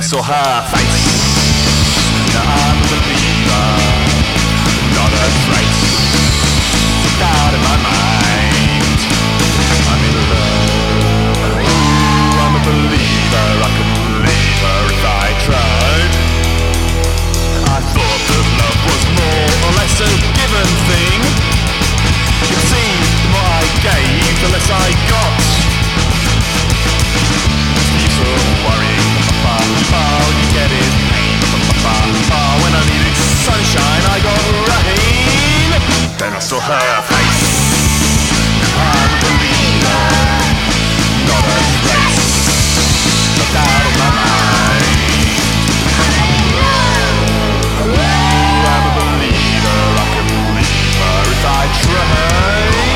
saw her face. Now I'm a believer, not a trace. Doubt in my mind, I'm in love. Ooh, I'm a believer, I couldn't leave her if I tried. I thought that love was more or less a given thing. You see, the more I gave, the less I got. Peace of worrying, you get it. When I needed sunshine, I got rain. Then I saw her face. I'm a believer, not a trace. No doubt in my mind. I'm a believer, I can leave her if I tried.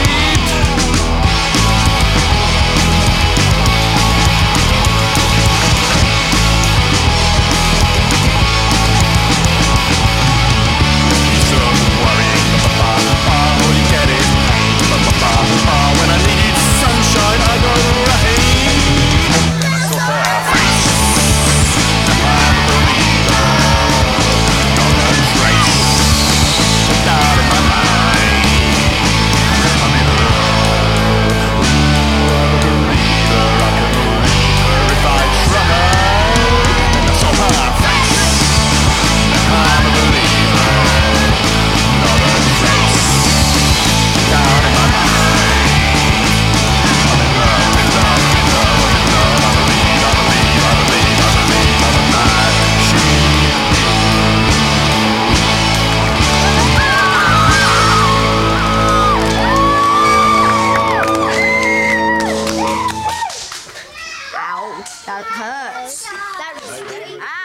When I needed sunshine, I got rain. Then I saw her face. I'm a believer, not a trace. Doubt in my mind. I'm in love. I'm a believer, I can leave her if I tried. Then I saw her face. I'm a believer, not a trace. Doubt in my mind. Ow, that hurts. That really